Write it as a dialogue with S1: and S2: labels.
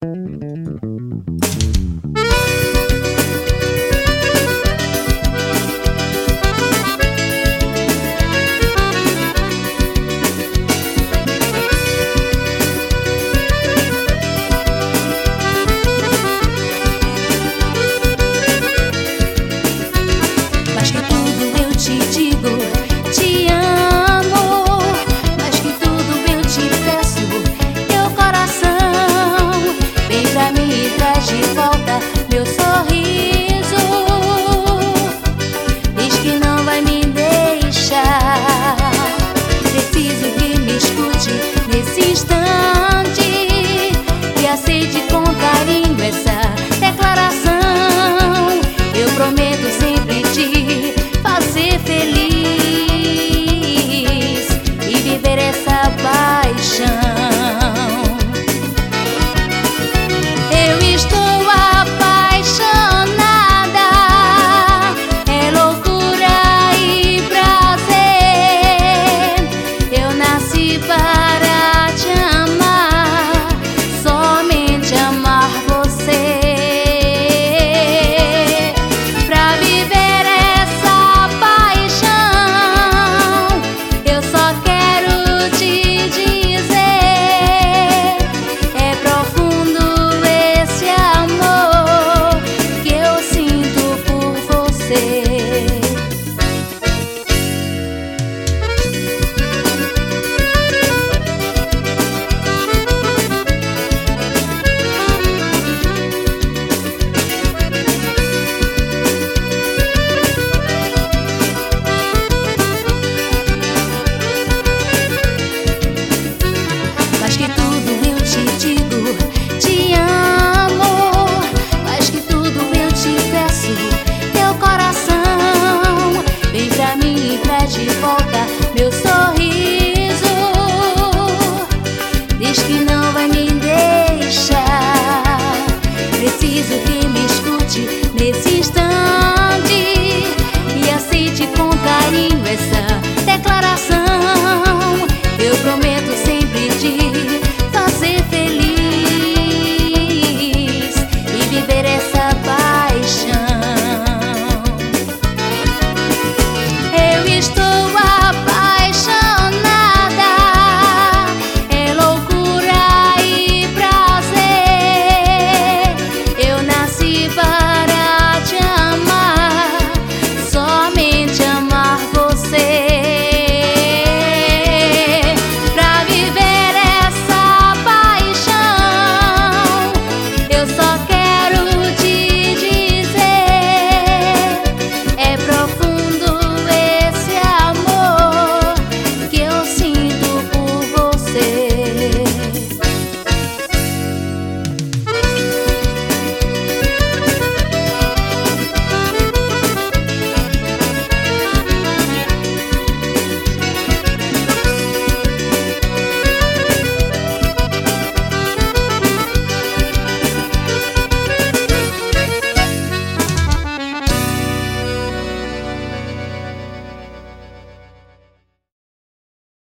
S1: Mais que tudo eu te digo, te amo. Mais que tudo eu te peço, teu coração. Vem pra mim e traz de volta meu sorriso. Diz que não vai me deixar. Preciso que me escute nesse instante, que aceite